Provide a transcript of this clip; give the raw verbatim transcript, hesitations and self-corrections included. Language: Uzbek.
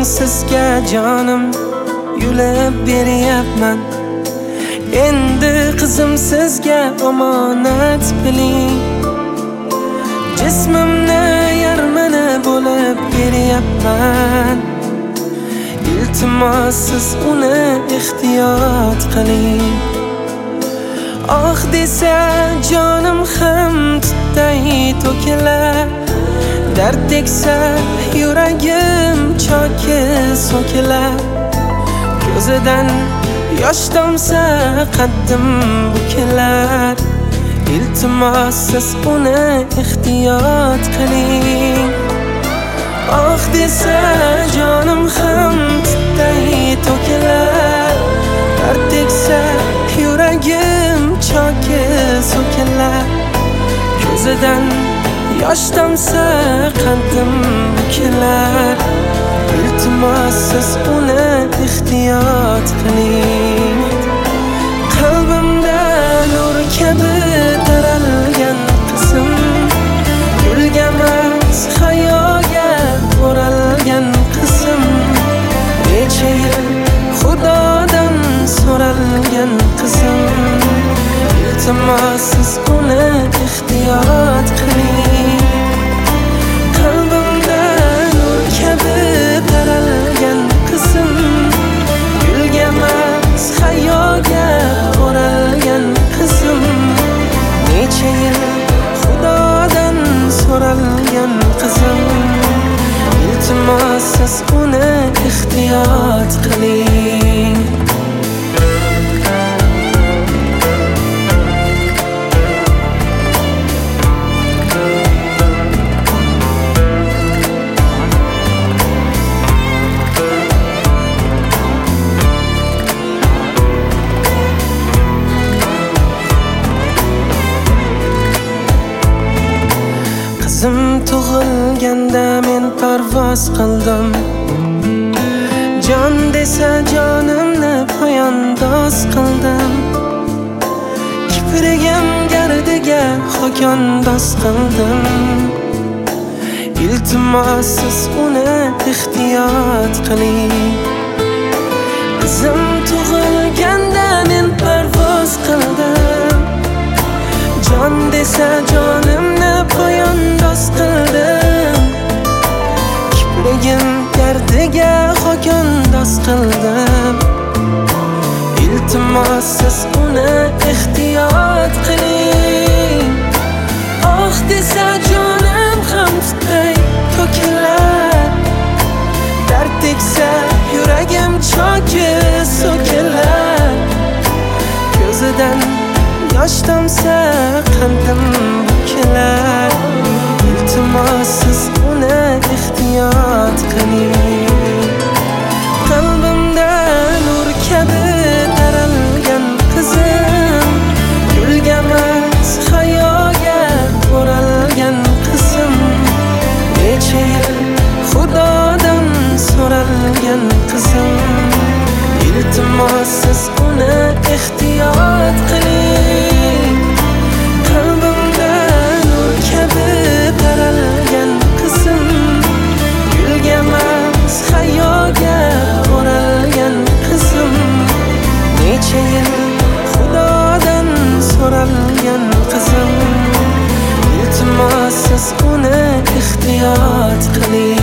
sizga jonim yulib beryapman. Endi qizim sizga omonat biling. Jismimni yarmini bo'lib beryapman. Iltimos siz uni ehtiyot qiling. Oh desa jonim ham tutday to'kilar. Dard teksa yuragim choki so'kilar. Ko'zidan yosh tomsa qaddim bukilar. Iltimos siz uni ehtiyot qiling. Oh desa jonim ham tutday to'kilar. Dard teksa yuragim choki so'kilar. Ko'zidan yosh tomsa qaddim bukilar. Iltimos siz uni ehtiyot qiling. Qalbimda nur kabi taralgan qizim, gulga emas hayoga o'ralgan qizim. Necha yil Xudodan so'ralgan qizim. Iltimos siz uni ehtiyot qiling. Qalbimda nur kabi taralgan qizim, gulga emas hayoga o'ralgan qizim. Necha yil Xudodan so'ralgan qizim. Iltimos siz uni ehtiyot qiling. Qizim tug'ilganda men parvoz qildim. Jon desa jonimni poyandoz qildim. Kiprigim gardiga xokandoz qildim. Iltimos siz uni ehtiyot qiling. Qizim tug'ilganda men parvoz qildim. Jon desa jonimni poyandoz qildim. Kiprigim gardiga xokandoz qildim. Iltimos siz uni ehtiyot qiling. Oh desa jonim ham tutday to'kilar. Dard teksa yuragim choki so'kilar. Ko'zidan yosh tomsa qandim bukilar. Iltimos siz uni ehtiyot qiling. Qalbimda nur kabi taralgan qizim, gulga emas hayoga o'ralgan qizim. Necha yil Xudodan so'ralgan qizim. Iltimos siz uni ehtiyot qiling. Qalbimda nur kabi taralgan qizim, gulga emas hayoga o'ralgan qizim. Necha yil Xudodan so'ralgan qizim. Iltimos siz uni ehtiyot qiling.